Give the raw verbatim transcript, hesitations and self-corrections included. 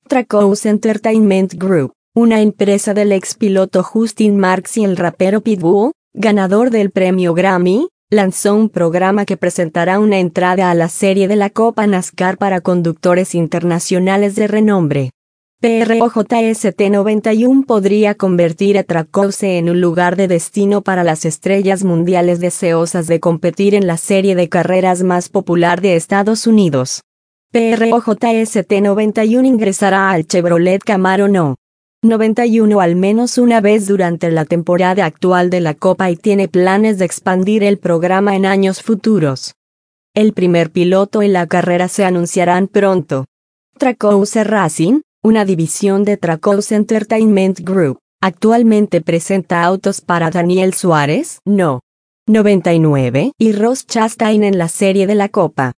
Trackhouse Entertainment Group, una empresa del ex piloto Justin Marks y el rapero Pitbull, ganador del premio Grammy, lanzó un programa que presentará una entrada a la serie de la Copa NASCAR para conductores internacionales de renombre. PROJST noventa y uno podría convertir a Trackhouse en un lugar de destino para las estrellas mundiales deseosas de competir en la serie de carreras más popular de Estados Unidos. PROJST noventa y uno ingresará al Chevrolet Camaro No. noventa y uno al menos una vez durante la temporada actual de la Copa y tiene planes de expandir el programa en años futuros. El primer piloto y la carrera se anunciarán pronto. Trackhouse Racing, una división de Trackhouse Entertainment Group, actualmente presenta autos para Daniel Suárez, No. noventa y nueve, y Ross Chastain en la serie de la Copa.